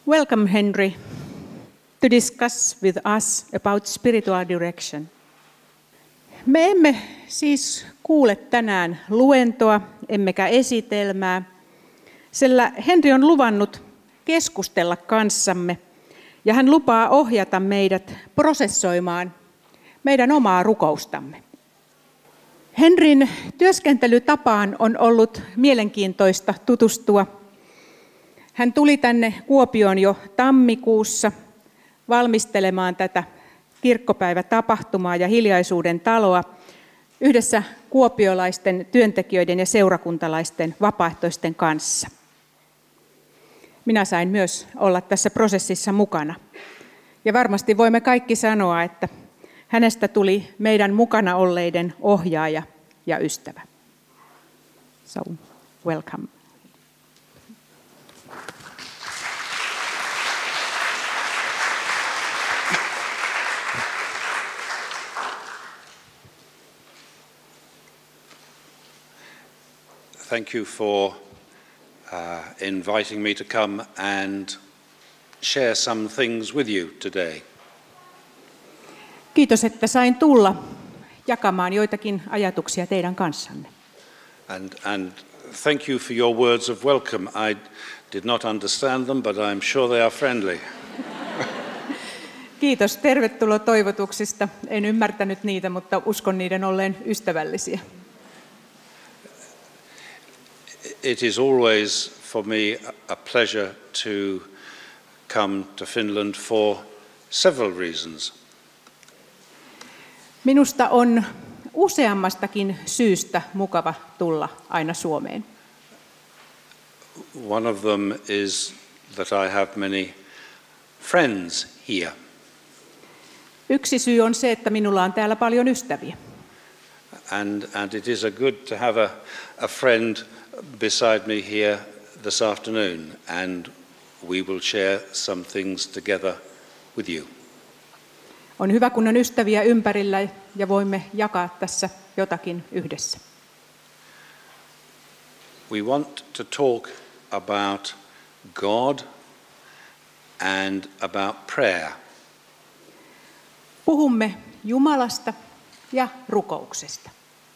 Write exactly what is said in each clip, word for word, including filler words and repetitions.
Welcome, Henry, to discuss with us about spiritual direction. Me emme siis kuule tänään luentoa, emmekä esitelmää, sillä Henry on luvannut keskustella kanssamme ja hän lupaa ohjata meidät prosessoimaan meidän omaa rukoustamme. Henryn työskentelytapaan on ollut mielenkiintoista tutustua. Hän tuli tänne Kuopioon jo tammikuussa valmistelemaan tätä kirkkopäivätapahtumaa ja hiljaisuuden taloa yhdessä kuopiolaisten työntekijöiden ja seurakuntalaisten vapaaehtoisten kanssa. Minä sain myös olla tässä prosessissa mukana. Ja varmasti voimme kaikki sanoa, että hänestä tuli meidän mukana olleiden ohjaaja ja ystävä. So, welcome. Thank you for uh, inviting me to come and share some things with you today. Kiitos, että sain tulla jakamaan joitakin ajatuksia teidän kanssanne. And, and thank you for your words of welcome. I did not understand them, but I'm sure they are friendly. Kiitos tervetuloa toivotuksista. En ymmärtänyt niitä, mutta uskon niiden olleen ystävällisiä. It is always for me a pleasure to come to Finland for several reasons. Minusta on useammastakin syystä mukava tulla aina Suomeen. One of them is that I have many friends here. Yksi syy on se, että minulla on täällä paljon ystäviä. And, and it is a good to have a, a friend beside me here this afternoon, and we will share some things together with you. On hyvä, kun on ystäviä ympärillä ja voimme jakaa tässä jotakin yhdessä. We want to talk about God and about prayer. Puhumme Jumalasta ja rukouksesta.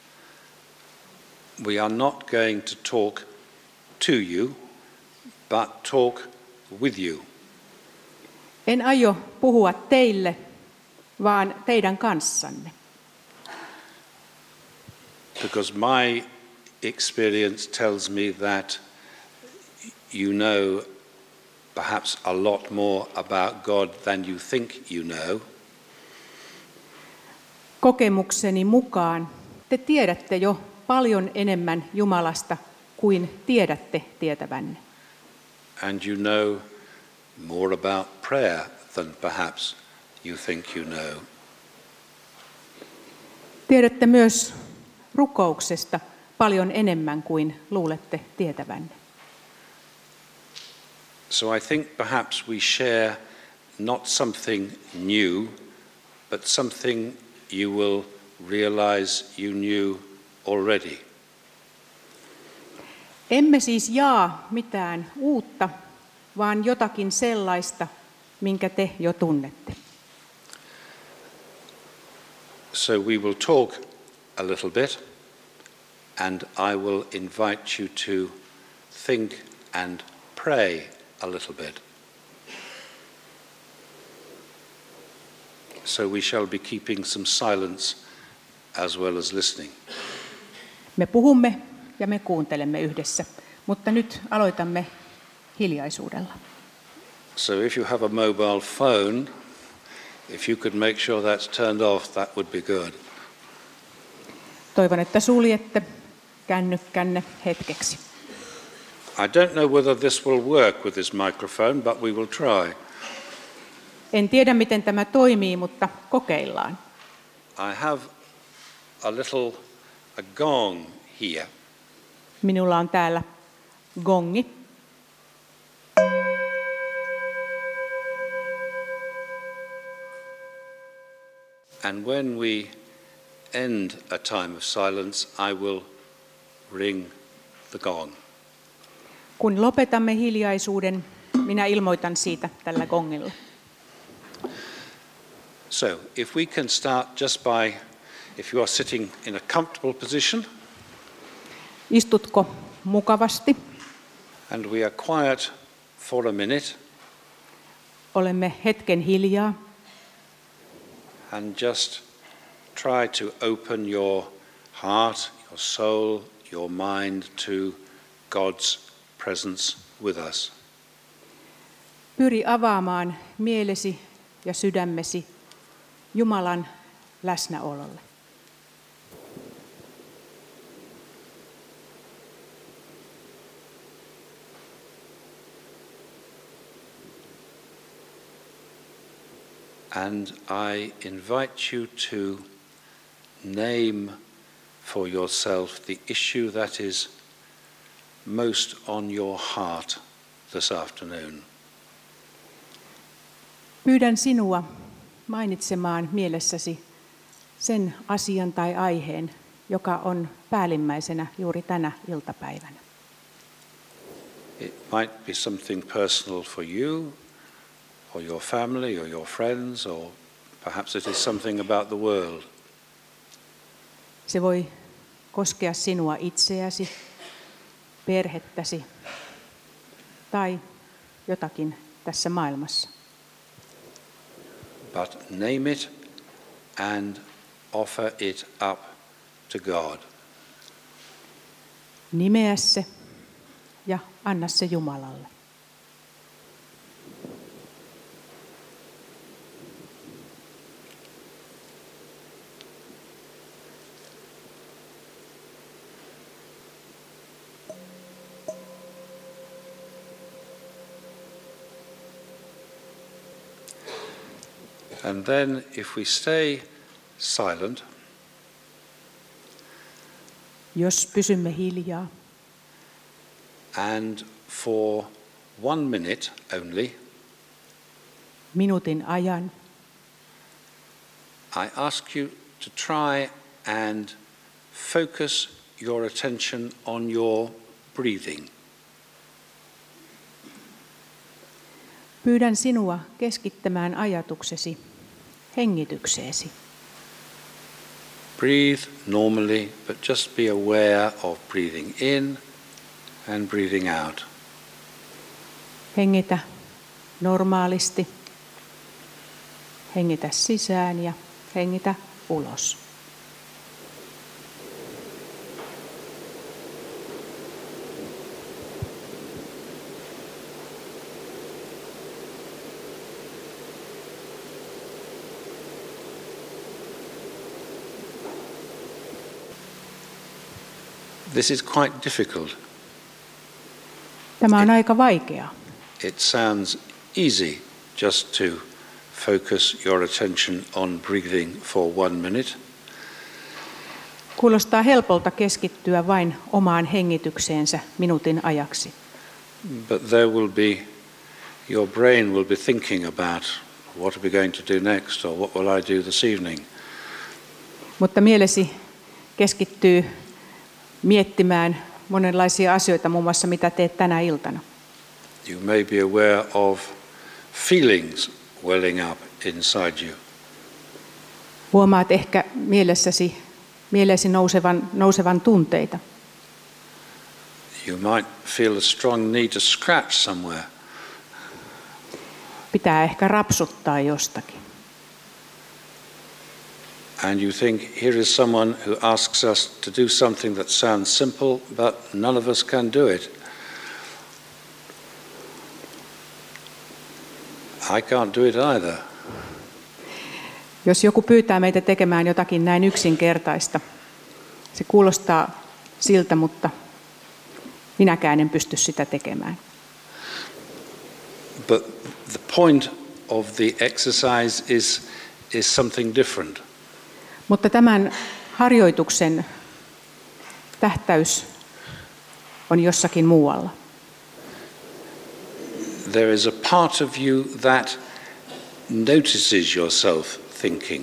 We are not going to talk to you, but talk with you. En aio puhua teille, vaan teidän kanssanne. Because my experience tells me that you know perhaps a lot more about God than you think you know. Kokemukseni mukaan te tiedätte jo paljon enemmän Jumalasta kuin tiedätte tietävänne. And you know more about prayer than perhaps you think you know. Tiedätte myös rukouksesta paljon enemmän kuin luulette tietävänne. So I think perhaps we share not something new, but something you will realize you knew already. Emme siis jaa mitään uutta, vaan jotakin sellaista, minkä te jo tunnette. So we will talk a little bit, and I will invite you to think and pray a little bit. So we shall be keeping some silence as well as listening. Me puhumme ja me kuuntelemme yhdessä, mutta nyt aloitamme hiljaisuudella. So if you have a mobile phone, if you could make sure that's turned off, that would be good. Toivon, että suljette kännykkänne hetkeksi. I don't know whether this will work with this microphone, but we will try. En tiedä, miten tämä toimii, mutta kokeillaan. I have a little a gong here. Minulla on täällä gongi. And when we end a time of silence, I will ring the gong. Kun lopetamme hiljaisuuden, minä ilmoitan siitä tällä gongilla. So, if we can start just by, if you are sitting in a comfortable position. Istutko mukavasti? And we are quiet for a minute. Olemme hetken hiljaa. And just try to open your heart, your soul, your mind to God's presence with us. Pyri avaamaan mielesi ja sydämesi Jumalan läsnäololle. And I invite you to name for yourself the issue that is most on your heart this afternoon. Pyydän sinua mainitsemaan mielessäsi sen asian tai aiheen, joka on päällimmäisenä juuri tänä iltapäivänä. It might be something personal for you, or your family, or your friends, or perhaps it is something about the world. Se voi koskea sinua itseäsi, perhettäsi tai jotakin tässä maailmassa. But name it and offer it up to God. Nimeä se ja anna se Jumalalle. And then if we stay silent, jos pysymme hiljaa, and for one minute only, minuutin ajan, I ask you to try and focus your attention on your breathing. Pyydän sinua keskittämään ajatuksesi hengitykseesi. Breathe normally, but just be aware of breathing in and breathing out. Hengitä normaalisti. Hengitä sisään ja hengitä ulos. This is quite difficult. Tämä on aika vaikeaa. It sounds easy just to focus your attention on breathing for one minute. Kuulostaa helpolta keskittyä vain omaan hengitykseensä minuutin ajaksi. But there will be, your brain will be thinking about what are we going to do next or what will I do this evening. Mutta mielesi keskittyy miettimään monenlaisia asioita, muun muassa mitä teet tänä iltana. You may be aware of feelings welling up inside you. Huomaat ehkä mielessäsi, mielesi nousevan, nousevan tunteita. You might feel a strong need to scratch somewhere. Pitää ehkä rapsuttaa jostakin. And you think, here is someone who asks us to do something that sounds simple, but none of us can do it. I can't do it either. Jos joku pyytää meitä tekemään jotakin näin yksinkertaista, se kuulostaa siltä, mutta minäkään en pysty sitä tekemään. But the point of the exercise is, is something different. Mutta tämän harjoituksen tähtäys on jossakin muualla. There is a part of you that notices yourself thinking.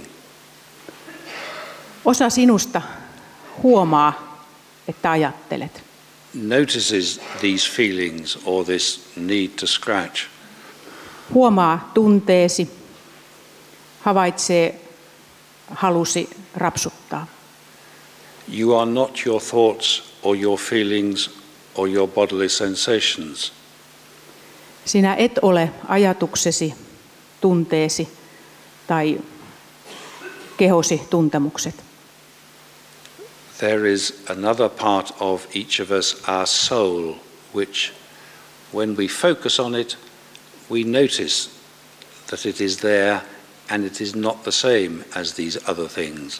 Osa sinusta huomaa, että ajattelet. notices these feelings or this need to scratch. Huomaa tunteesi, havaitsee halusi rapsuttaa. You are not your thoughts or your feelings or your bodily sensations. Sinä et ole ajatuksesi, tunteesi tai kehosi tuntemukset. There is another part of each of us, our soul, which when we focus on it, we notice that it is there and it is not the same as these other things.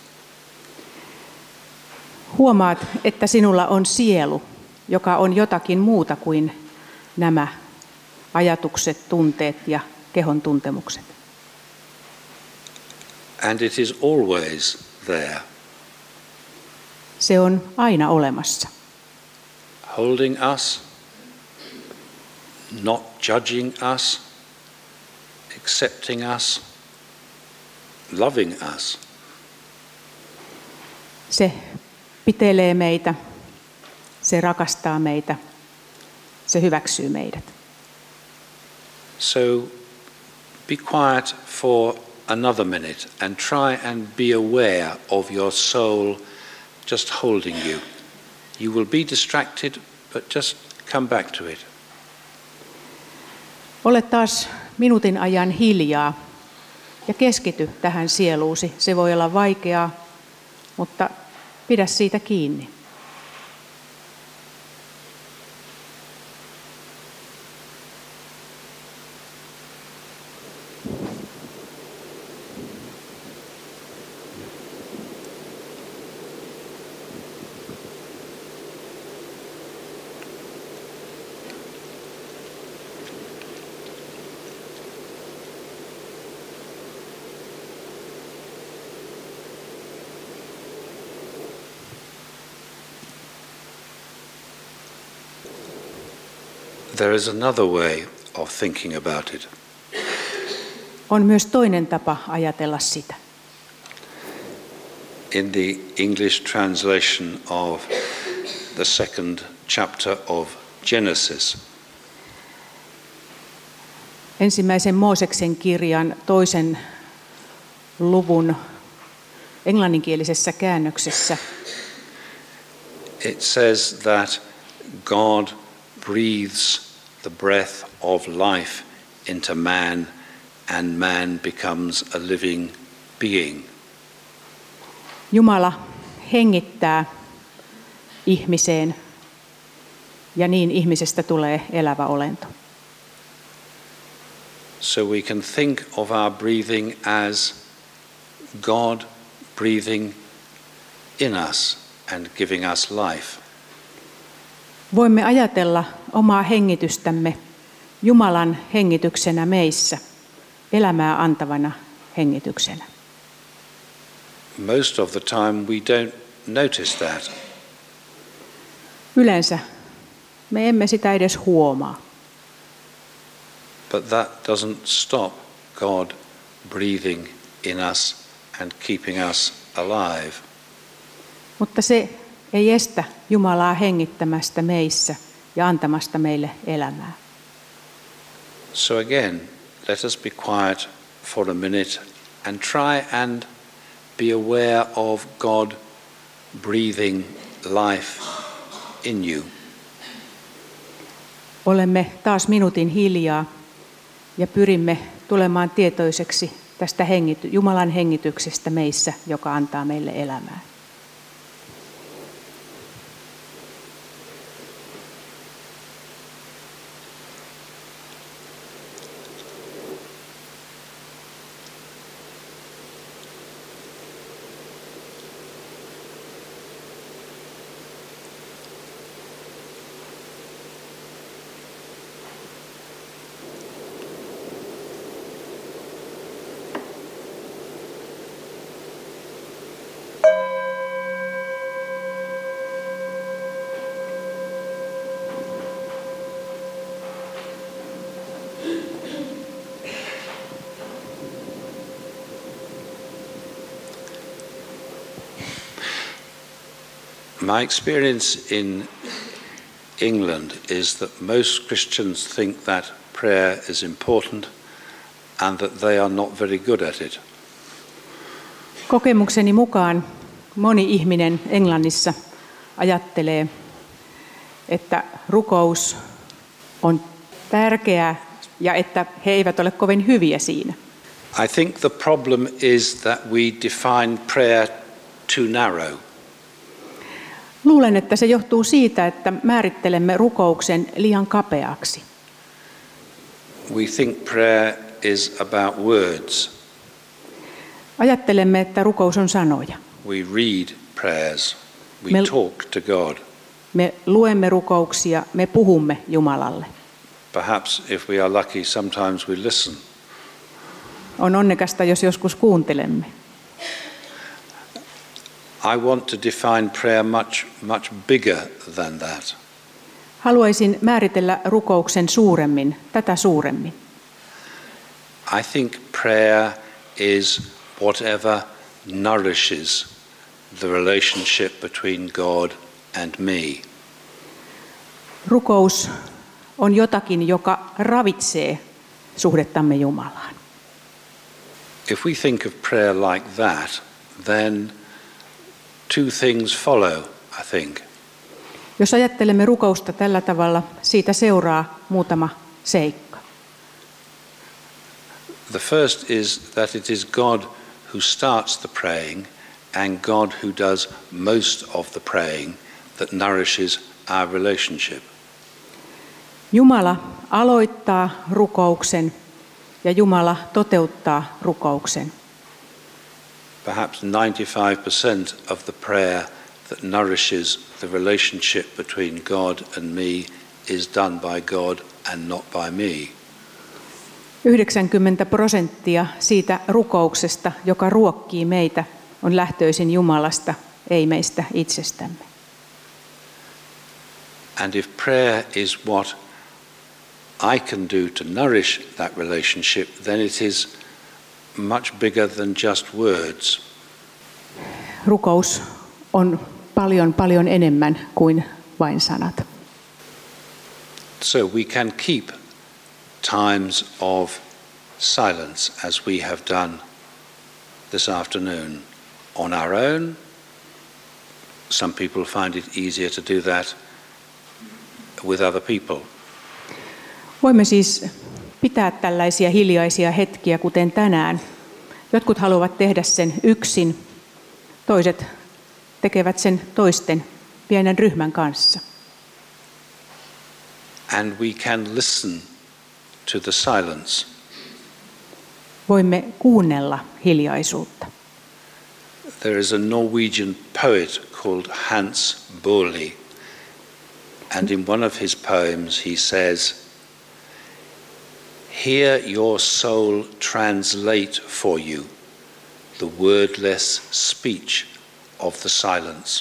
Huomaat, että sinulla on sielu, joka on jotakin muuta kuin nämä ajatukset, tunteet ja kehon tuntemukset. And it is always there. Se on aina olemassa. Holding us, not judging us, accepting us, loving us. Se pitelee meitä, se rakastaa meitä, se hyväksyy meidät. So be quiet for another minute and try and be aware of your soul just holding you. You will be distracted, but just come back to it. Ole taas minuutin ajan hiljaa ja keskity tähän sieluusi. Se voi olla vaikeaa, mutta pidä siitä kiinni. There is another way of thinking about it. On myös toinen tapa ajatella sitä. In the English translation of the second chapter of Genesis, Ensimmäisen Mooseksen kirjan toisen luvun englanninkielisessä käännöksessä it says that God breathes the breath of life into man, and man becomes a living being. Jumala hengittää ihmiseen ja niin ihmisestä tulee elävä olento. So we can think of our breathing as God breathing in us and giving us life. Voimme ajatella omaa hengitystämme Jumalan hengityksenä meissä, elämää antavana hengityksenä. Most of the time we don't notice that. Yleensä me emme sitä edes huomaa. But that doesn't stop God breathing in us and keeping us alive. Mutta se ei estä Jumalaa hengittämästä meissä ja antamasta meille elämää. So again, let us be quiet for a minute and try and be aware of God breathing life in you. Olemme taas minuutin hiljaa ja pyrimme tulemaan tietoiseksi tästä hengity- Jumalan hengityksestä meissä, joka antaa meille elämää. My experience in England is that most Christians think that prayer is important and that they are not very good at it. Kokemukseni mukaan moni ihminen Englannissa ajattelee, että rukous on tärkeää ja että he eivät ole kovin hyviä siinä. I think the problem is that we define prayer too narrow. Luulen, että se johtuu siitä, että määrittelemme rukouksen liian kapeaksi. We think prayer is about words. Ajattelemme, että rukous on sanoja. We read prayers. We Me- talk to God. Me luemme rukouksia, me puhumme Jumalalle. Perhaps if we are lucky, sometimes we listen. On onnekasta, jos joskus kuuntelemme. I want to define prayer much, much bigger than that. Haluaisin määritellä rukouksen suuremmin, tätä suuremmin. I think prayer is whatever nourishes the relationship between God and me. Rukous on jotakin, joka ravitsee suhdettamme Jumalaan. If we think of prayer like that, then two things follow, I think. Jos ajattelemme rukousta tällä tavalla, siitä seuraa muutama seikka. The first is that it is God who starts the praying and God who does most of the praying that nourishes our relationship. Jumala aloittaa rukouksen ja Jumala toteuttaa rukouksen. Perhaps ninety-five percent of the prayer that nourishes the relationship between God and me is done by God and not by me. yhdeksänkymmentä prosenttia siitä rukouksesta, joka ruokkii meitä, on lähtöisin Jumalasta, ei meistä itsestämme. And if prayer is what I can do to nourish that relationship, then it is much bigger than just words. Rukous on paljon, paljon enemmän kuin vain sanat. So we can keep times of silence as we have done this afternoon on our own. Some people find it easier to do that with other people. Voimme siis pitää tällaisia hiljaisia hetkiä, kuten tänään. Jotkut haluavat tehdä sen yksin, toiset tekevät sen toisten pienen ryhmän kanssa. And we can listen to the silence. Voimme kuunnella hiljaisuutta. There is a Norwegian poet called Hans Boeli, and in one of his poems he says, "Hear your soul translate for you the wordless speech of the silence."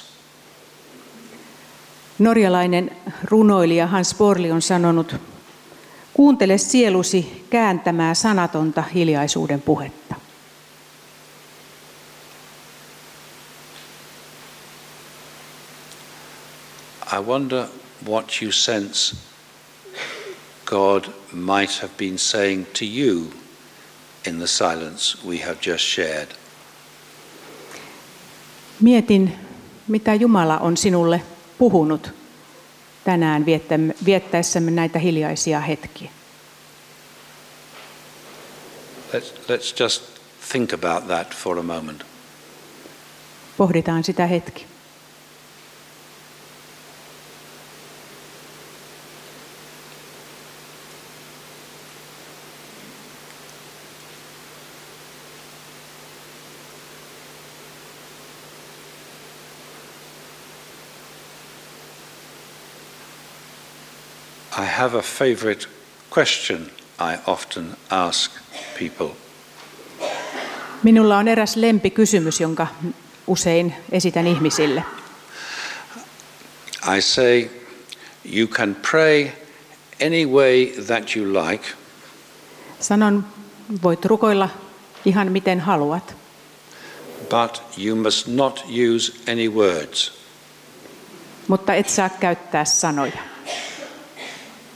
Norjalainen runoilija Hans Boeli on sanonut, kuuntele sielusi kääntämää sanatonta hiljaisuuden puhetta. I wonder what you sense God might have been saying to you in the silence we have just shared. Mietin, mitä Jumala on sinulle puhunut tänään viettäessämme näitä hiljaisia hetkiä. Let's, let's just think about that for a moment. Pohditaan sitä hetki. I have a favorite question I often ask people. Minulla on eräs lempikysymys, jonka usein esitän ihmisille. I say, you can pray any way that you like. Sanon, voit rukoilla ihan miten haluat, but you must not use any words. mutta et saa käyttää sanoja.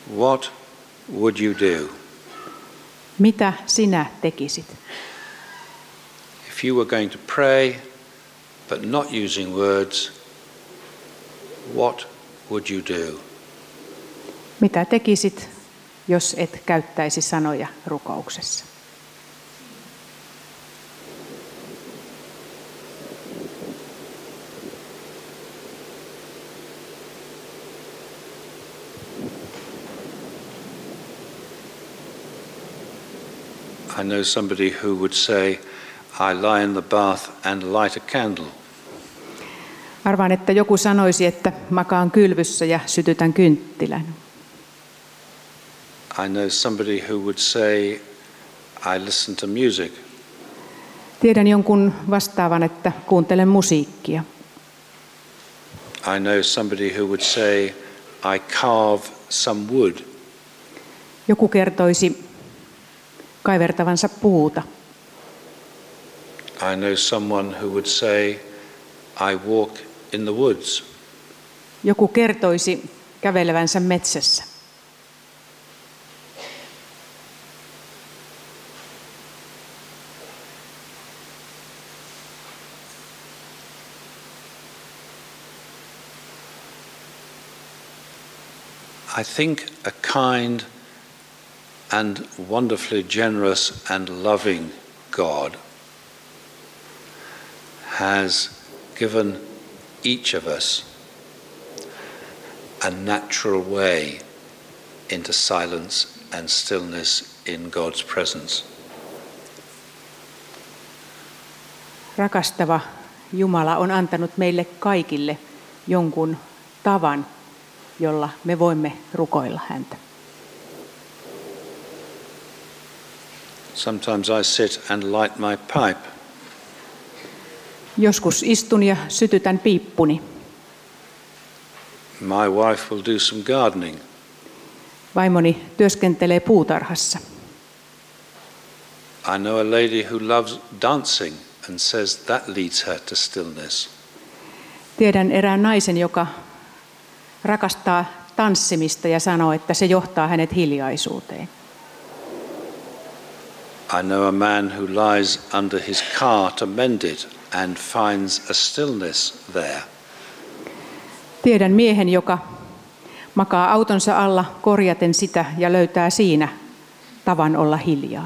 what would you do? Mitä sinä tekisit? If you were going to pray, but not using words, what would you do? Mitä tekisit, jos et käyttäisi sanoja rukouksessa? I know somebody who would say, I lie in the bath and light a candle. Arvaan, että joku sanoisi, että makaan kylvyssä ja sytytän kynttilän. I know somebody who would say, I listen to music. Tiedän jonkun vastaavan, että kuuntelen musiikkia. I know somebody who would say, I carve some wood. Joku kertoisi kaivertavansa puuta. I know someone who would say, I walk in the woods. Joku kertoisi kävelevänsä metsässä. I think a kind and wonderfully generous and loving God has given each of us a natural way into silence and stillness in God's presence. Rakastava Jumala on antanut meille kaikille jonkun tavan, jolla me voimme rukoilla häntä. Sometimes I sit and light my pipe. Joskus istun ja sytytän piippuni. My wife will do some gardening. Vaimoni työskentelee puutarhassa. I know a lady who loves dancing and says that leads her to stillness. Tiedän erään naisen, joka rakastaa tanssimista ja sanoo, että se johtaa hänet hiljaisuuteen. I know a man who lies under his car to mend it and finds a stillness there. Tiedän miehen, joka makaa autonsa alla korjaten sitä ja löytää siinä tavan olla hiljaa.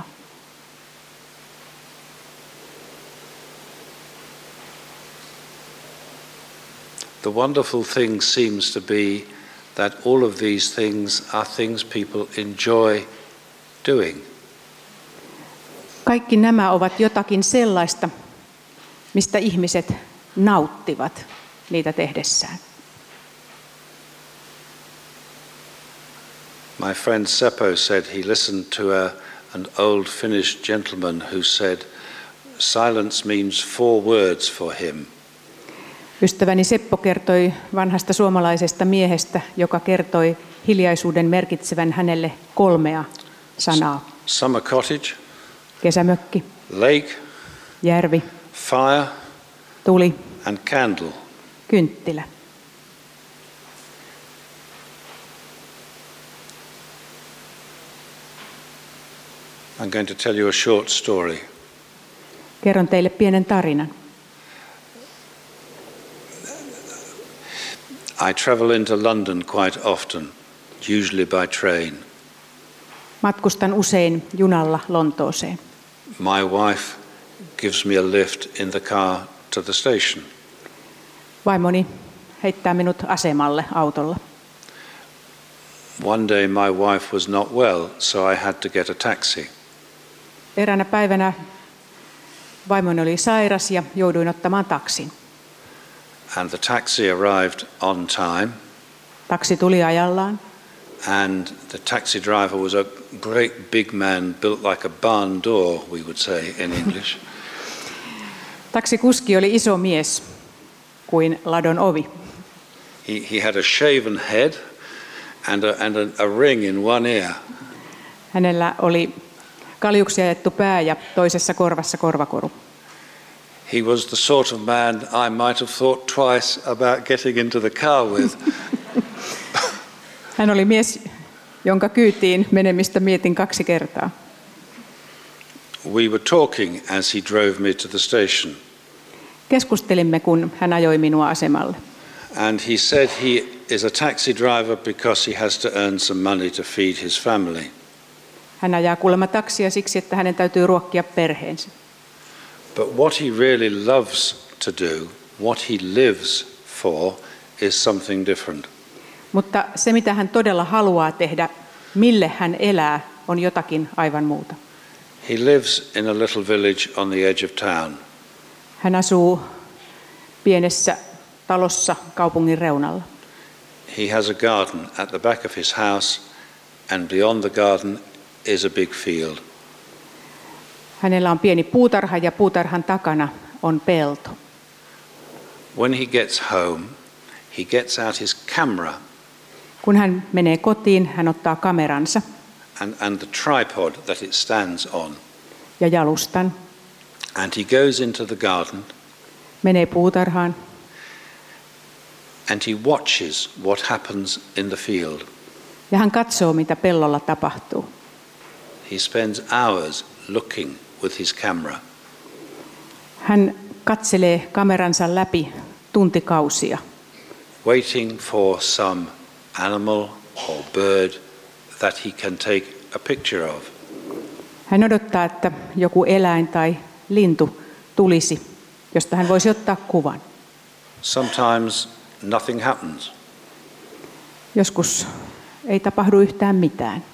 The wonderful thing seems to be that all of these things are things people enjoy doing. Kaikki nämä ovat jotakin sellaista, mistä ihmiset nauttivat niitä tehdessään. My friend Seppo said he listened to a, an old Finnish gentleman who said, silence means four words for him. Ystäväni Seppo kertoi vanhasta suomalaisesta miehestä, joka kertoi hiljaisuuden merkitsevän hänelle kolmea sanaa. Summer cottage, Kesämökki, lake, järvi, fire, tuli, and candle. kynttilä. I'm going to tell you a short story. Kerron teille pienen tarinan. I travel into London quite often, usually by train. Matkustan usein junalla Lontooseen. My wife gives me a lift in the car to the station. Vaimoni heittää minut asemalle autolla. One day my wife was not well, so I had to get a taxi. Eräänä päivänä vaimoni oli sairas ja jouduin ottamaan taksin. And the taxi arrived on time. Taksi tuli ajallaan. And the taxi driver was a great big man built like a barn door, we would say in English. Taksikuski oli iso mies kuin ladon ovi. He, he had a shaven head and, a, and a, a ring in one ear. Hänellä oli kaljuksi ajettu pää ja toisessa korvassa korvakoru. He was the sort of man I might have thought twice about getting into the car with. Hän oli mies, jonka kyytiin menemistä mietin kaksi kertaa. We were talking as he drove me to the station. Keskustelimme, kun hän ajoi minua asemalle. And he said he is a taxi driver because he has to earn some money to feed his family. Hän ajaa kuulemma taksia siksi, että hänen täytyy ruokkia perheensä. But what he really loves to do, what he lives for, is something different. Mutta se, mitä hän todella haluaa tehdä, mille hän elää, on jotakin aivan muuta. He lives in a little village on the edge of town. Hän asuu pienessä talossa kaupungin reunalla. He has a garden at the back of his house, and beyond the garden is a big field. Hänellä on pieni puutarha ja puutarhan takana on pelto. When he gets home, he gets out his camera Kun hän menee kotiin, hän ottaa kameransa and, and the tripod that it stands on, ja jalustan, and he goes into the garden menee puutarhaan and he watches what happens in the field. ja hän katsoo, mitä pellolla tapahtuu. He spends hours looking with his camera. Hän katselee kameransa läpi tuntikausia, waiting for some animal or bird that he can take a picture of. Hän odottaa, että joku eläin tai lintu tulisi, josta hän voisi ottaa kuvan. Sometimes nothing happens. Joskus ei tapahdu yhtään mitään.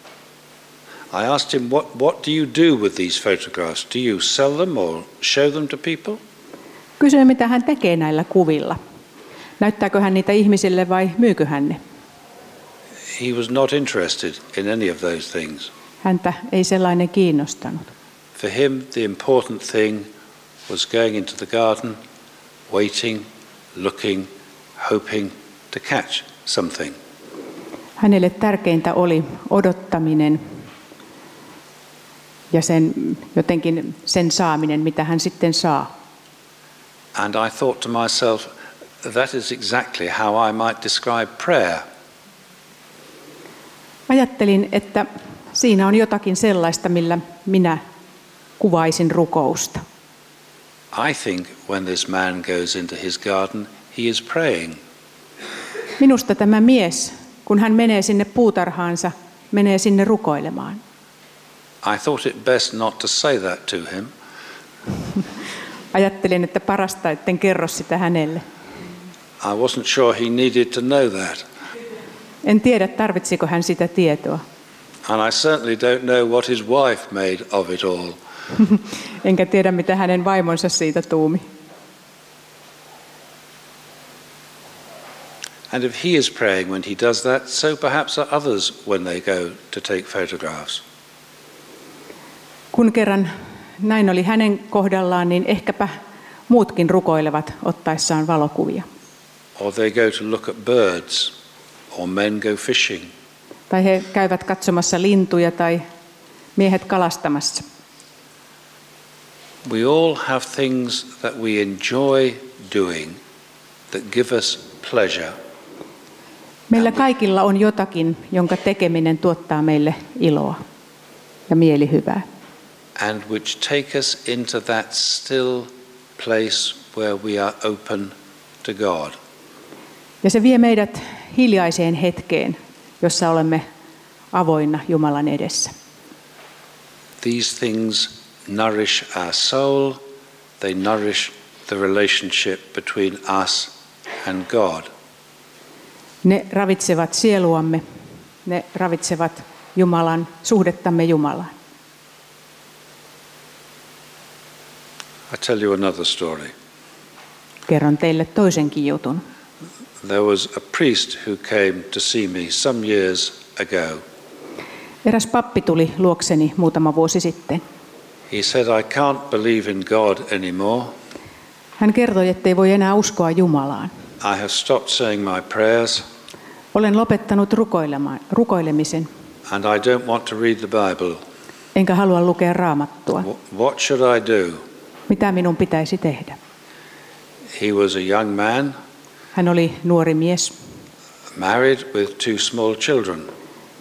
I asked him, what, what do you do with these photographs? Do you sell them or show them to people? Kysyin, mitä hän tekee näillä kuvilla. Näyttääkö hän niitä ihmisille vai myykö hän ne? He was not interested in any of those things. Häntä ei sellainen kiinnostanut. For him, the important thing was going into the garden, waiting, looking, hoping to catch something. Hänelle tärkeintä oli odottaminen ja sen, jotenkin sen saaminen, mitä hän sitten saa. And I thought to myself, that is exactly how I might describe prayer. Ajattelin, että siinä on jotakin sellaista, millä minä kuvaisin rukousta. I think when this man goes into his garden, he is praying. Minusta tämä mies, kun hän menee sinne puutarhaansa, menee sinne rukoilemaan. I thought it best not to say that to him. Ajattelin, että parasta, etten kerro sitä hänelle. I wasn't sure he needed to know that. En tiedä, tarvitsiko hän sitä tietoa. And I certainly don't know what his wife made of it all. Enkä tiedä, mitä hänen vaimonsa siitä tuumi. And if he is praying when he does that, so perhaps are others when they go to take photographs. Kun kerran näin oli hänen kohdallaan, niin ehkäpä muutkin rukoilevat ottaessaan valokuvia. Or they go to look at birds, or men go fishing. Tai he käyvät katsomassa lintuja tai miehet kalastamassa. We all have things that we enjoy doing that give us pleasure. Meillä kaikilla on jotakin, jonka tekeminen tuottaa meille iloa ja mielihyvää. And which take us into that still place where we are open to God. Ja se vie meidät hiljaiseen hetkeen, jossa olemme avoinna Jumalan edessä. These things nourish our soul, they nourish the relationship between us and God. Ne ravitsevat sieluamme, ne ravitsevat Jumalan, suhdettamme Jumalaan. I tell you another story. Kerron teille toisenkin jutun. There was a priest who came to see me some years ago. Eräs pappi tuli luokseni muutama vuosi sitten. He said, I can't believe in God anymore. Hän kertoi, ettei voi enää uskoa Jumalaan. I have stopped saying my prayers. Olen lopettanut rukoilemaan, rukoilemisen, And I don't want to read the Bible. enkä halua lukea Raamattua. What should I do? Mitä minun pitäisi tehdä? He was a young man, Hän oli nuori mies, married with two small children.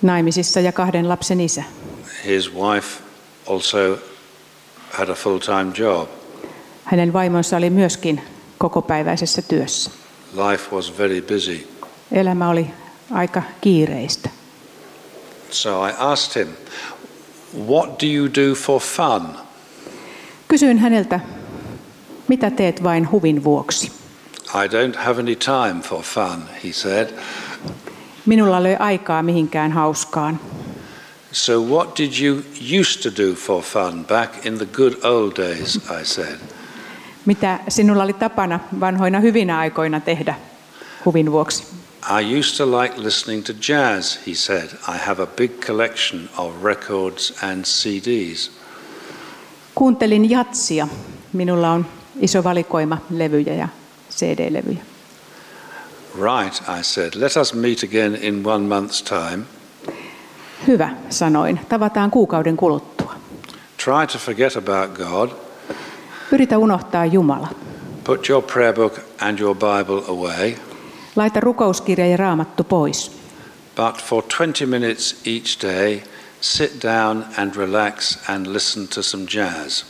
naimisissa ja kahden lapsen isä. His wife also had a full-time job. Hänen vaimonsa oli myöskin kokopäiväisessä työssä. Life was very busy. Elämä oli aika kiireistä. So I asked him, what do you do for fun? Kysyin häneltä, mitä teet vain huvin vuoksi? I don't have any time for fun, he said. Minulla ei ole aikaa mihinkään hauskaan. So what did you used to do for fun back in the good old days, I said. Mitä sinulla oli tapana vanhoina hyvinä aikoina tehdä huvin vuoksi? I used to like listening to jazz, he said. I have a big collection of records and C Ds. Kuuntelin jatsia. Minulla on iso valikoima levyjä ja C D-levyjä. Right, I said. Let us meet again in one month's time. Hyvä, sanoin. Tavataan kuukauden kuluttua. Try to forget about God. Yritä unohtaa Jumala. Put your prayer book and your Bible away. Laita rukouskirja ja raamattu pois. But for twenty minutes each day, sit down and relax and listen to some jazz.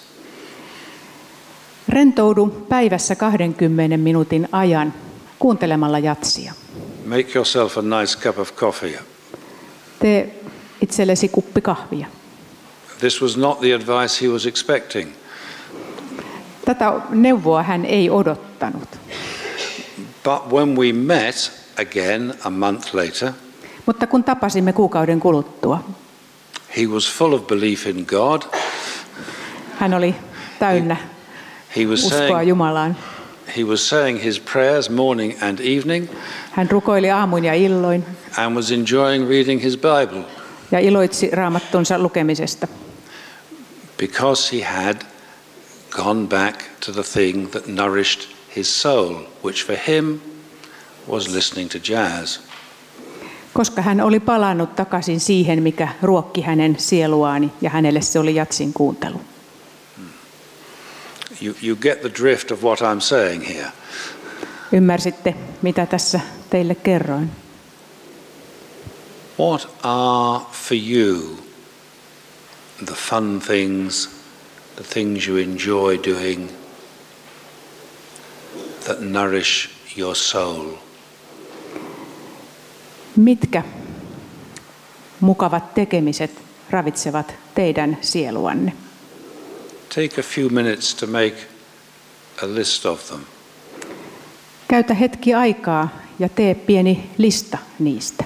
Rentoudu päivässä kahdenkymmenen minuutin ajan kuuntelemalla jatsia. Make yourself a nice cup of coffee. Tee itsellesi kuppi kahvia. This was not the advice he was expecting. Tätä neuvoa hän ei odottanut. But when we met again a month later, Mutta kun tapasimme kuukauden kuluttua, he was full of belief in God. hän oli täynnä He was uskoa saying, Jumalaan. he was saying his prayers morning and evening Hän rukoili aamuin ja illoin and was enjoying reading his Bible ja iloitsi raamattunsa lukemisesta, because he had gone back to the thing that nourished his soul, which for him was listening to jazz. koska hän oli palannut takaisin siihen, mikä ruokki hänen sieluaani, ja hänelle se oli jatsin kuuntelu. You, you get the drift of what I'm saying here. Ymmärsitte, mitä tässä teille kerroin? What are for you the fun things, the things you enjoy doing that nourish your soul? Mitkä mukavat tekemiset ravitsevat teidän sieluanne? Take a few minutes to make a list of them. Käytä hetki aikaa ja tee pieni lista niistä.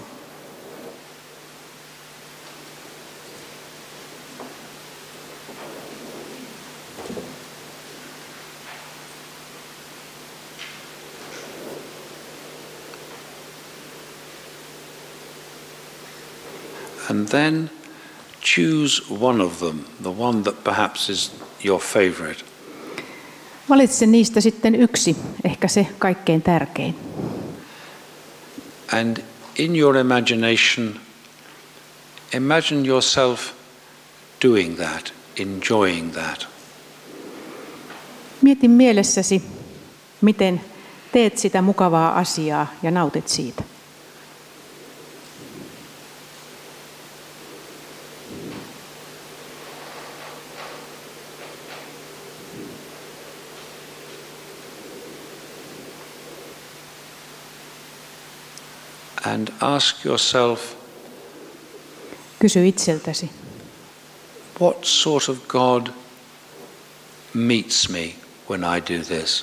And then choose one of them, the one that perhaps is your favorite. Valitse niistä sitten yksi, ehkä se kaikkein tärkein. And in your imagination, imagine yourself doing that, enjoying that. Mieti mielessäsi, miten teet sitä mukavaa asiaa ja nautit siitä. And ask yourself, Kysy itseltäsi, what sort of God meets me when I do this?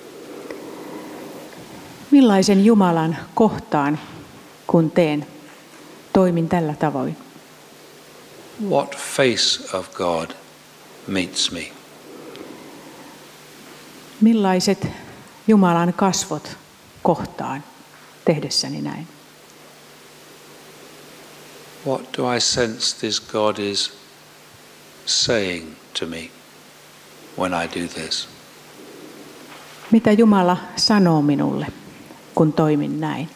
millaisen Jumalan kohtaan, kun teen, toimin tällä tavoin? What face of God meets me? Millaiset Jumalan kasvot kohtaan tehdessäni näin? What do I sense this God is saying to me when I do this? Mitä Jumala sanoo minulle, kun toimin näin?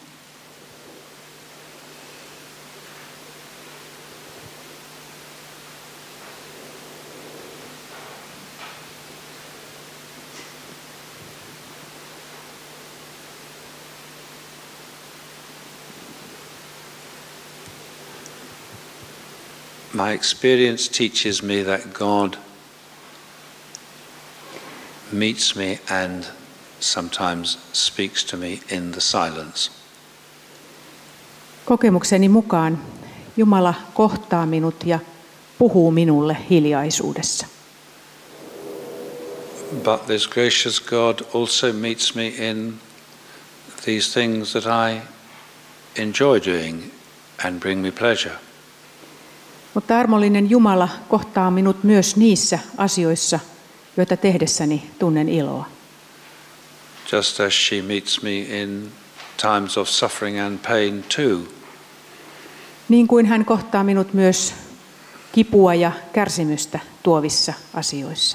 My experience teaches me that God meets me and sometimes speaks to me in the silence. Kokemukseni mukaan Jumala kohtaa minut ja puhuu minulle hiljaisuudessa. But this gracious God also meets me in these things that I enjoy doing and bring me pleasure. Mutta armollinen Jumala kohtaa minut myös niissä asioissa, joita tehdessäni tunnen iloa. Just as she meets me in times of suffering and pain too. Niin kuin hän kohtaa minut myös kipua ja kärsimystä tuovissa asioissa.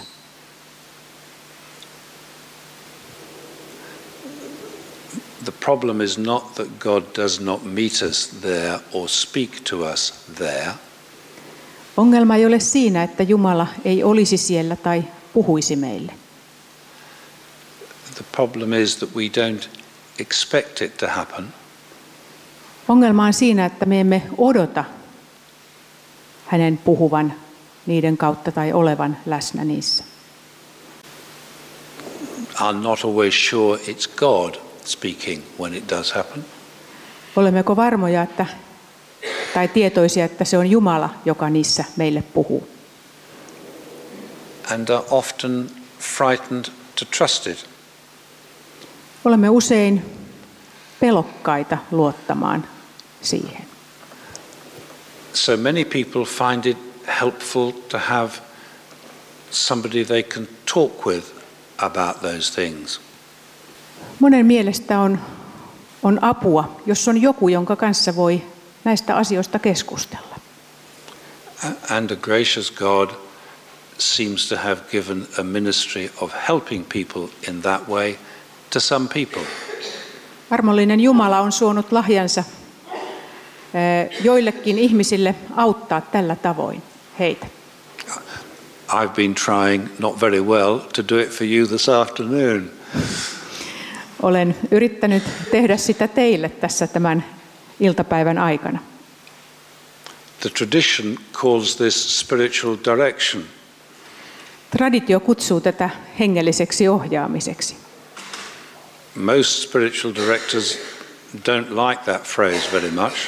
The problem is not that God does not meet us there or speak to us there. Ongelma ei ole siinä, että Jumala ei olisi siellä tai puhuisi meille. The problem is that we don't expect it to happen. Ongelma on siinä, että me emme odota hänen puhuvan niiden kautta tai olevan läsnä niissä. Are not always sure it's God speaking when it does happen. Olemmeko varmoja, että, tai tietoisia, että se on Jumala, joka niissä meille puhuu? And are often frightened to trust it. Olemme usein pelokkaita luottamaan siihen. So many people find it helpful to have somebody they can talk with about those things. Monen mielestä on, on apua, jos on joku, jonka kanssa voi näistä asioista keskustella. And a gracious God seems to have given a ministry of helping people in that way to some people. Armollinen Jumala on suonut lahjansa joillekin ihmisille auttaa tällä tavoin heitä. I've been trying not very well to do it for you this afternoon. Olen yrittänyt tehdä sitä teille tässä tämän iltapäivän aikana. The tradition calls this spiritual direction. Traditio kutsuu tätä hengelliseksi ohjaamiseksi. Most spiritual directors don't like that phrase very much.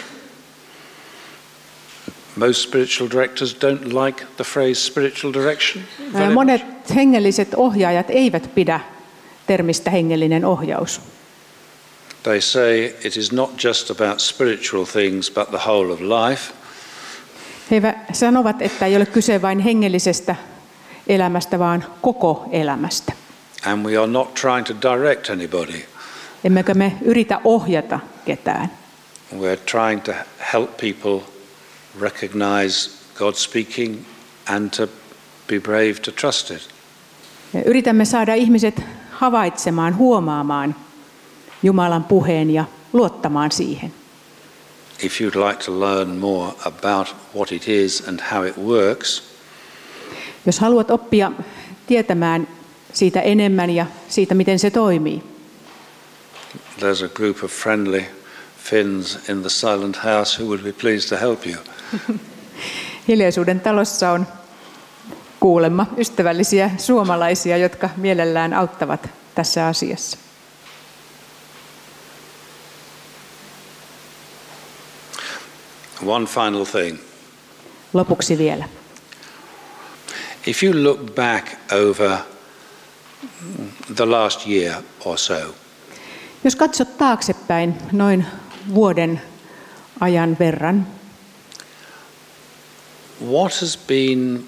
Most spiritual directors don't like the phrase spiritual direction very Monet much. hengelliset ohjaajat eivät pidä termistä hengellinen ohjaus. They say it is not just about spiritual things but the whole of life. He sanovat, että ei ole kyse vain hengellisestä elämästä, vaan koko elämästä. And we are not trying to direct anybody. Emmekä me yritä ohjata ketään. We're trying to help people recognize God speaking and to be brave to trust it. Yritämme saada ihmiset havaitsemaan, huomaamaan Jumalan puheen ja luottamaan siihen. If you'd like to learn more about what it is and how it works, jos haluat oppia tietämään siitä enemmän ja siitä, miten se toimii, there's a group of friendly Finns in the silent house who would be pleased to help you. Hiljaisuuden talossa on kuulemma ystävällisiä suomalaisia, jotka mielellään auttavat tässä asiassa. One final thing. Lopuksi vielä. If you look back over the last year or so, jos katsot taaksepäin noin vuoden ajan verran, what has been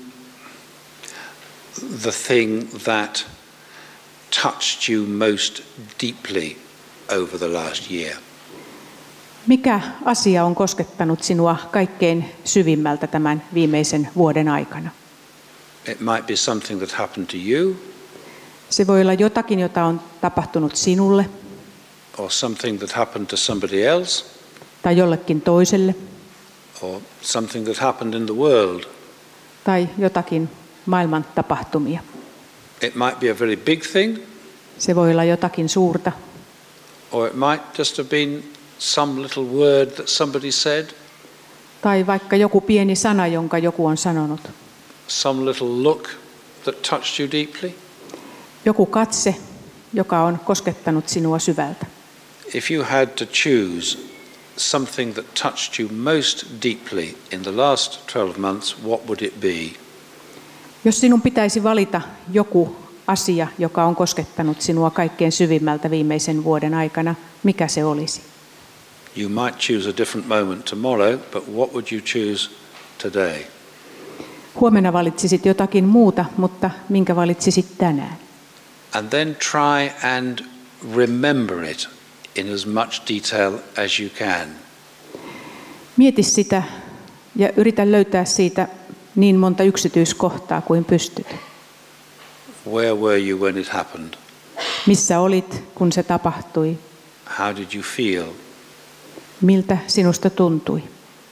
the thing that touched you most deeply over the last year? Mikä asia on koskettanut sinua kaikkein syvimmältä tämän viimeisen vuoden aikana? It might be something that happened to you, Se voi olla jotakin, jota on tapahtunut sinulle or something that happened to somebody else, tai jollekin toiselle or something that happened in the world. tai jotakin maailman tapahtumia. It might be a very big thing, Se voi olla jotakin suurta or it might just have been some little word that somebody said, Tai vaikka joku pieni sana, jonka joku on sanonut. Some little look that touched you deeply. Joku katse, joka on koskettanut sinua syvältä. If you had to choose something that touched you most deeply in the last twelve months, what would it be? Jos sinun pitäisi valita joku asia, joka on koskettanut sinua kaikkein syvimmältä viimeisen vuoden aikana, mikä se olisi? You might choose a different moment tomorrow, but what would you choose today? Huomenna valitsisit jotakin muuta, mutta minkä valitsisit tänään? And then try and remember it in as much detail as you can. Mieti sitä ja yritä löytää siitä niin monta yksityiskohtaa kuin pystyt. Where were you when it happened? Missä olit, kun se tapahtui? How did you feel? Miltä sinusta tuntui?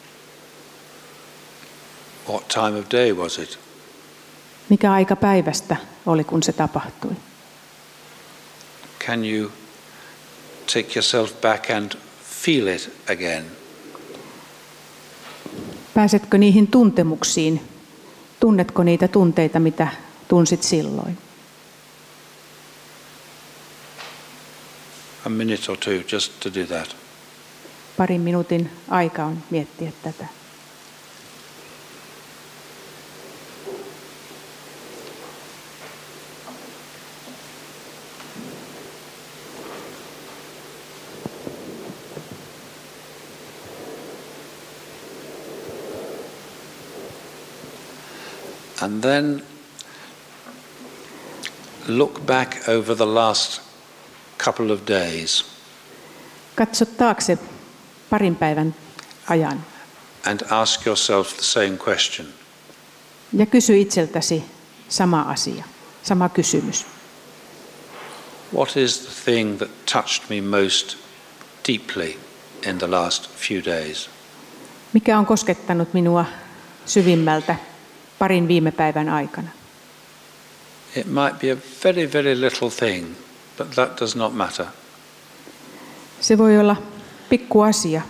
What time of day was it? Mikä aika päivästä oli, kun se tapahtui? Can you take yourself back and feel it again? Pääsetkö niihin tuntemuksiin? Tunnetko niitä tunteita, mitä tunsit silloin? A minute or two just to do that. Parin minuutin aika on miettiä tätä. And then look back over the last couple of days. Katso taakse parin päivän ajan And ask yourself the same question. ja kysy itseltäsi sama asia, sama kysymys. What is the thing that touched me most deeply in the last few days? Mikä on koskettanut minua syvimmältä parin viime päivän aikana? It might be a very, very little thing, but that does not matter. Se voi olla pikku asia.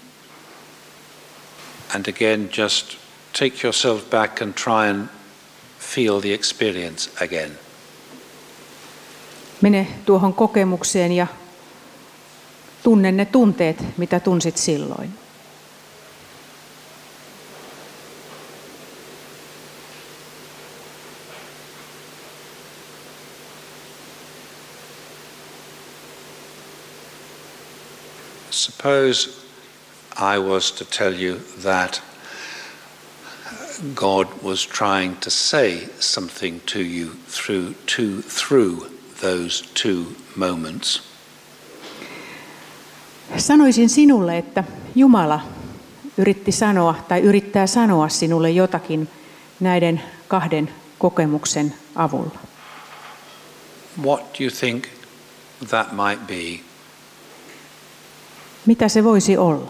And again, just take yourself back and try and feel the experience again. Mene tuohon kokemukseen ja tunne ne tunteet, mitä tunsit silloin. Suppose I was to tell you that God was trying to say something to you through, to, through those two moments. Sanoisin sinulle, että Jumala yritti sanoa tai yrittää sanoa sinulle jotakin näiden kahden kokemuksen avulla. What do you think that might be? Mitä se voisi olla?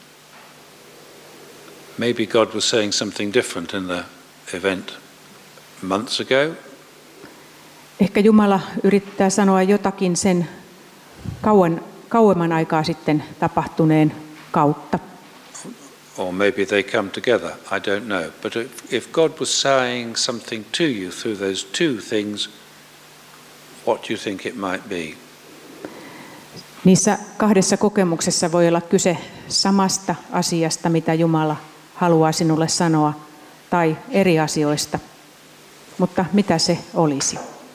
Maybe God was saying something different in the event months ago. Ehkä Jumala yrittää sanoa jotakin sen kauan, kauemman aikaa sitten tapahtuneen kautta. Or maybe they come together, I don't know. But if, if God was saying something to you through those two things, what do you think it might be? Niissä kahdessa kokemuksessa voi olla kyse samasta asiasta, mitä Jumala haluaa sinulle sanoa, tai eri asioista. Mutta mitä se olisi?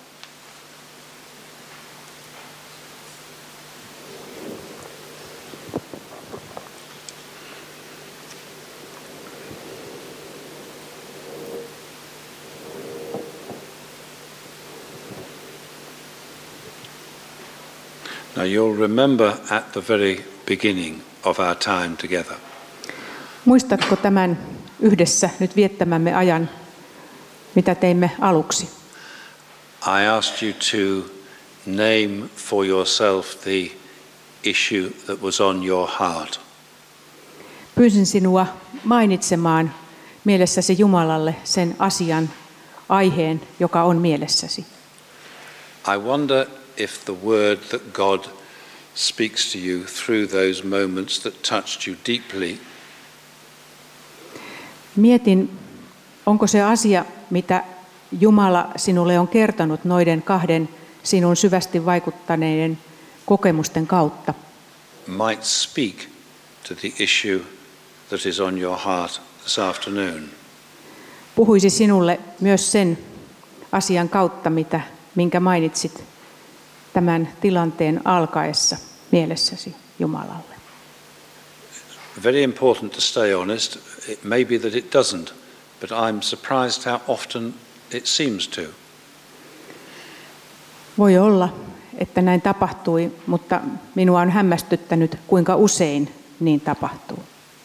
Now you'll remember at the very beginning of our time together. Muistatko tämän yhdessä nyt viettämämme ajan, mitä teimme aluksi? I asked you to name for yourself the issue that was on your heart. Pyysin sinua mainitsemaan mielessäsi Jumalalle sen asian, aiheen, joka on mielessäsi. I wonder if the word that God speaks to you through those moments that touched you deeply Mietin, onko se asia, mitä Jumala sinulle on kertonut noiden kahden sinun syvästi vaikuttaneiden kokemusten kautta, might speak to the issue that is on your heart this afternoon. Puhuisi sinulle myös sen asian kautta, mitä, minkä mainitsit tämän tilanteen alkaessa mielessäsi Jumalalle. Very important to stay honest. It may be that it doesn't, but I'm surprised how often it seems to. Voi olla, että näin tapahtui, mutta minua on hämmästyttänyt, kuinka usein niin tapahtuu.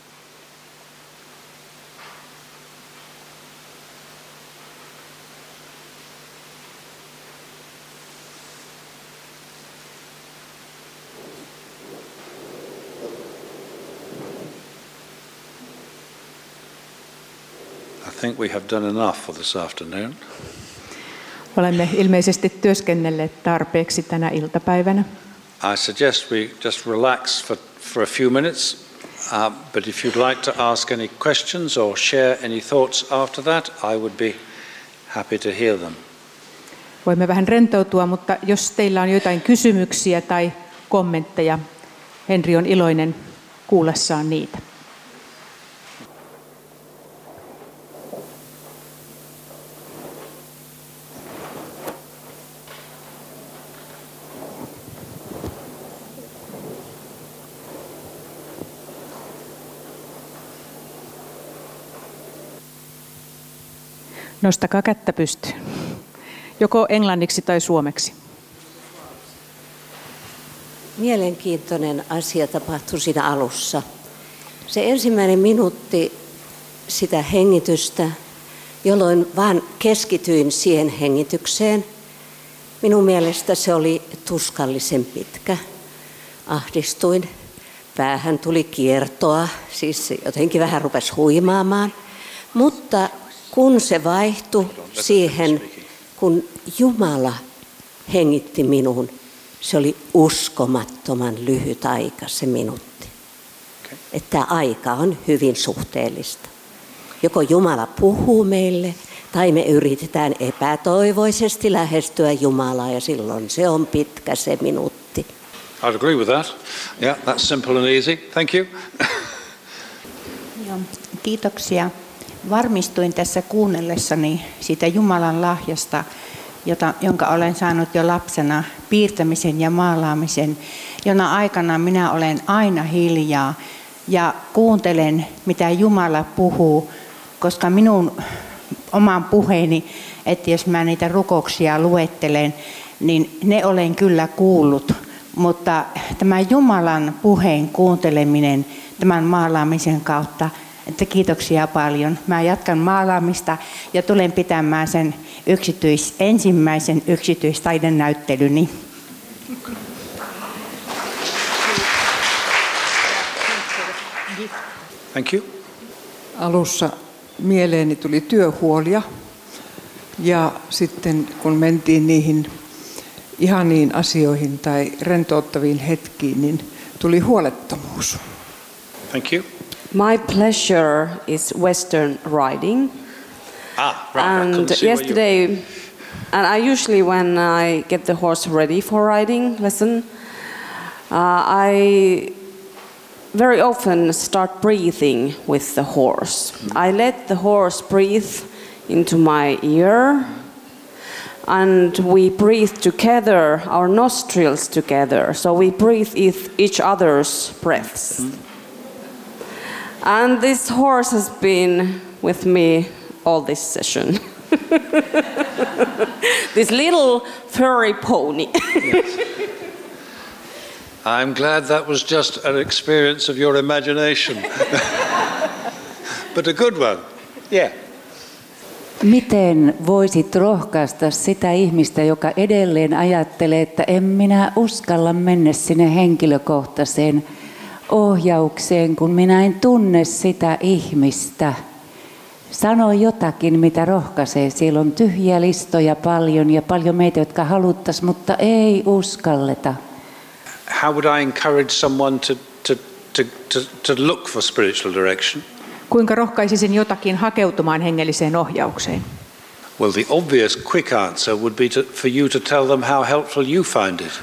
I think we have done enough for this afternoon. Olemme ilmeisesti työskennelleet tarpeeksi tänä iltapäivänä. I suggest we just relax for, for a few minutes, uh, but if you'd like to ask any questions or share any thoughts after that, I would be happy to hear them. Voimme vähän rentoutua, mutta jos teillä on jotain kysymyksiä tai kommentteja, Henri on iloinen kuullessaan niitä. Nostakaa kättä pystyyn. Joko englanniksi tai suomeksi. Mielenkiintoinen asia tapahtui siinä alussa. Se ensimmäinen minuutti sitä hengitystä, jolloin vaan keskityin siihen hengitykseen. Minun mielestä se oli tuskallisen pitkä. Ahdistuin. Päähän tuli kiertoa, siis jotenkin vähän rupesi huimaamaan. Mutta kun se vaihtui siihen, kun Jumala hengitti minuun, se oli uskomattoman lyhyt aika, se minuutti. Okay. Että aika on hyvin suhteellista. Joko Jumala puhuu meille, tai me yritetään epätoivoisesti lähestyä Jumalaa, ja silloin se on pitkä se minuutti. I'd agree with that. Yeah, that's simple and easy. Thank you. Joo, kiitoksia. Varmistuin tässä kuunnellessani siitä Jumalan lahjasta, jota, jonka olen saanut jo lapsena, piirtämisen ja maalaamisen, jona aikana minä olen aina hiljaa ja kuuntelen, mitä Jumala puhuu, koska minun oman puheeni, että jos mä niitä rukouksia luettelen, niin ne olen kyllä kuullut, mutta tämä Jumalan puheen kuunteleminen tämän maalaamisen kautta, että kiitoksia paljon. Mä jatkan maalaamista ja tulen pitämään sen yksityis, ensimmäisen yksityistaidenäyttelyni. Thank you. Alussa mieleeni tuli työhuolia ja sitten kun mentiin niihin ihaniin asioihin tai rentouttaviin hetkiin, niin tuli huolettomuus. Thank you. My pleasure is Western riding. Ah, right. And yesterday, and I usually when I get the horse ready for riding lesson, uh, I very often start breathing with the horse. Mm. I let the horse breathe into my ear, and we breathe together, our nostrils together. So we breathe each other's breaths. Mm. And this horse has been with me all this session. This little furry pony. Yes. I'm glad that was just an experience of your imagination. But a good one. Yeah. Miten voisit rohkaista sitä ihmistä, joka edelleen ajattelee, että en minä uskalla mennä sinne henkilökohtaiseen ohjaukseen, kun minä en tunne sitä ihmistä. Sano jotakin, mitä rohkaisee. Siellä on tyhjiä listoja paljon ja paljon meitä, jotka haluttaisiin, mutta ei uskalleta. How would I encourage someone to, to, to, to, to look for spiritual direction? Kuinka rohkaisisin jotakin hakeutumaan hengelliseen ohjaukseen? Well, the obvious quick answer would be to, for you to tell them how helpful you find it.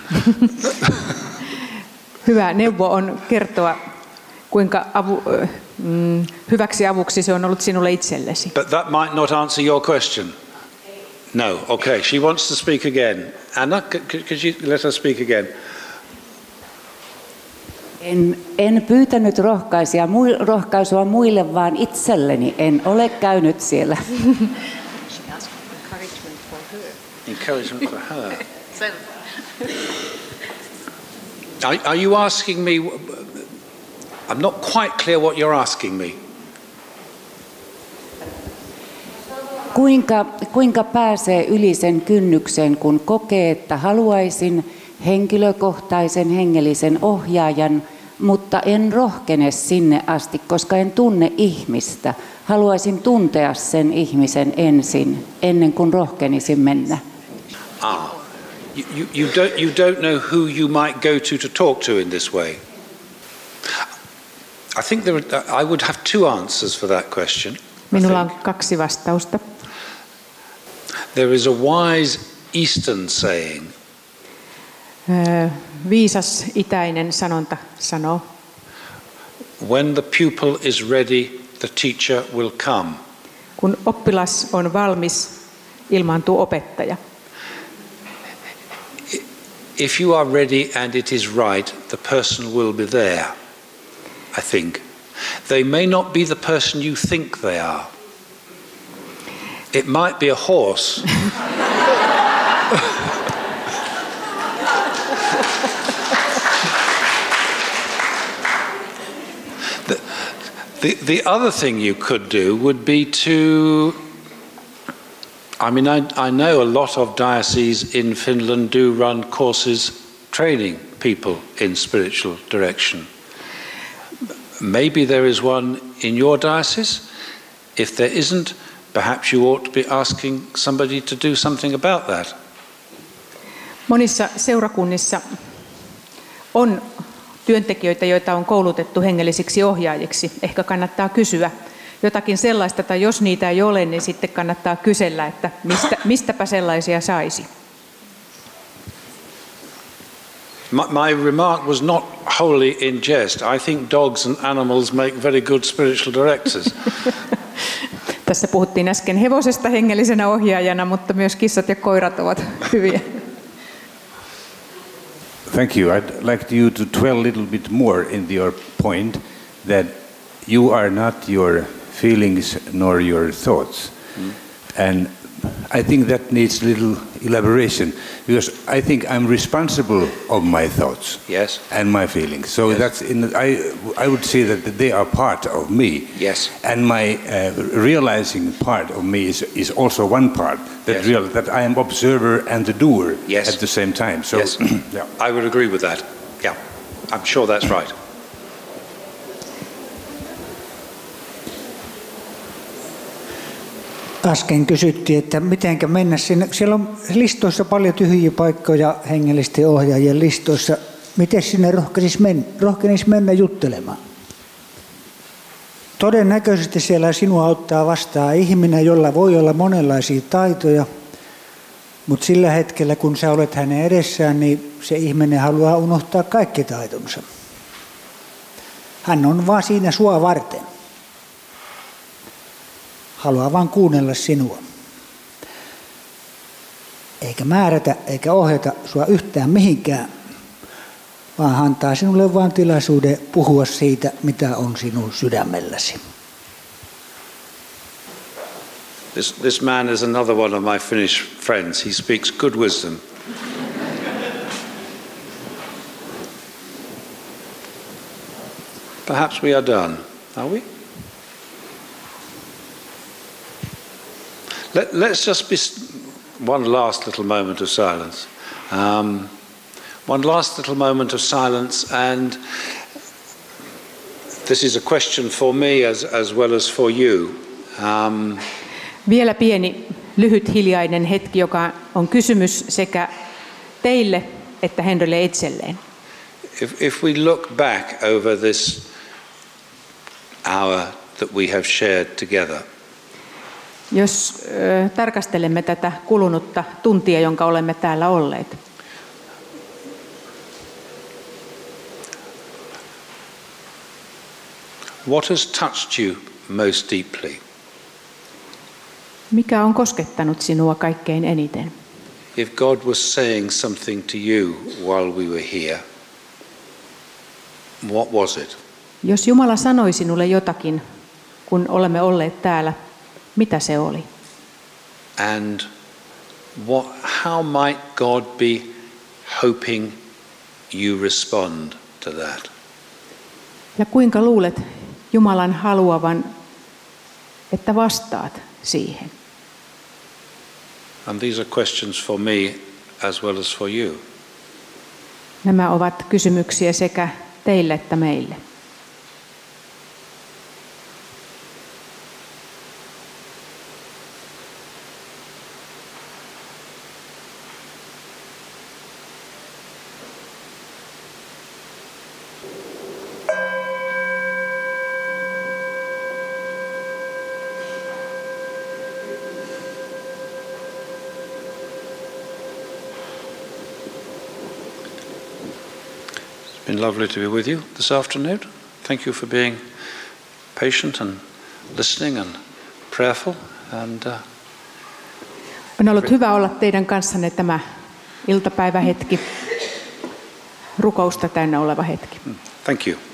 Hyvä neuvo on kertoa, kuinka avu, mm, hyväksi avuksi se on ollut sinulle itsellesi. But that might not answer your question. No, okay, she wants to speak again. Anna, could, could you let her speak again? En, en pyytänyt rohkaisua, rohkaisua muille, vaan itselleni. En ole käynyt siellä. Encouragement for her. Are, are you asking me? I'm not quite clear what you're asking me. Kuinka, kuinka pääsee yli sen kynnyksen, kun kokee, että haluaisin henkilökohtaisen hengellisen ohjaajan, mutta en rohkene sinne asti, koska en tunne ihmistä. Haluaisin tuntea sen ihmisen ensin, ennen kuin rohkenisin mennä. Ah, you, you, don't, you don't know who you might go to to talk to in this way. I think there are, I would have two answers for that question. Minulla on kaksi vastausta. There is a wise Eastern saying. Viisas itäinen sanonta sanoo. When the pupil is ready, the teacher will come. Kun oppilas on valmis, ilmaantuu opettaja. If you are ready and it is right, the person will be there, I think. They may not be the person you think they are. It might be a horse. the, the, the other thing you could do would be to, I mean, I, I know a lot of dioceses in Finland do run courses training people in spiritual direction. Maybe there is one in your diocese. If there isn't, perhaps you ought to be asking somebody to do something about that. Monissa seurakunnissa on työntekijöitä, joita on koulutettu hengellisiksi ohjaajiksi. Ehkä kannattaa kysyä jotakin sellaista, tai jos niitä ei ole, niin sitten kannattaa kysellä, että mistä, mistäpä sellaisia saisi. My, my remark was not wholly in jest. I think dogs and animals make very good spiritual directors. Tässä puhuttiin äsken hevosesta hengellisenä ohjaajana, mutta myös kissat ja koirat ovat hyviä. Thank you. I'd like you to dwell a little bit more in your point that you are not your feelings nor your thoughts. Mm. And I think that needs a little elaboration, because I think I'm responsible of my thoughts, yes, and my feelings. So yes, that's in, I I would say that they are part of me. Yes. And my uh, realizing part of me is is also one part that yes, real that I am observer and the doer, yes, at the same time. So yes, yeah, I would agree with that. Yeah, I'm sure that's right. Äsken kysyttiin, että mitenkä mennä sinne. Siellä on listoissa paljon tyhjiä paikkoja hengellisten ohjaajien listoissa. Miten sinne rohkenisi mennä, rohkenisi mennä juttelemaan? Todennäköisesti siellä sinua auttaa vastaan ihminen, jolla voi olla monenlaisia taitoja, mutta sillä hetkellä, kun sä olet hänen edessään, niin se ihminen haluaa unohtaa kaikki taitonsa. Hän on vaan siinä sua varten. Haluaa vain kuunnella sinua. Eikä määrätä eikä ohjata sua yhtään mihinkään, vaan antaa sinulle vain tilaisuuden puhua siitä, mitä on sinun sydämelläsi. This, this man is another one of my Finnish friends. He speaks good wisdom. Perhaps we are done, are we? Let, let's just be one last little moment of silence. Um, one last little moment of silence, and this is a question for me as, as well as for you. Um, Vielä pieni, lyhyt, hiljainen hetki, joka on kysymys sekä teille että Henrylle itselleen. If, if we look back over this hour that we have shared together. Jos ö, tarkastelemme tätä kulunutta tuntia, jonka olemme täällä olleet, what has touched you most deeply? mikä on koskettanut sinua kaikkein eniten? If God was saying something to you while we were here, what was it? Jos Jumala sanoi sinulle jotakin, kun olemme olleet täällä, mitä se oli? And what, how might God be hoping you respond to that? Ja kuinka luulet Jumalan haluavan, että vastaat siihen? And these are questions for me as well as for you. Nämä ovat kysymyksiä sekä teille että meille. It's been lovely to be with you this afternoon. Thank you for being patient and listening and prayerful. And, uh, On ollut hyvä olla teidän kanssanne tämä iltapäivähetki, rukousta täynnä oleva hetki. thank you.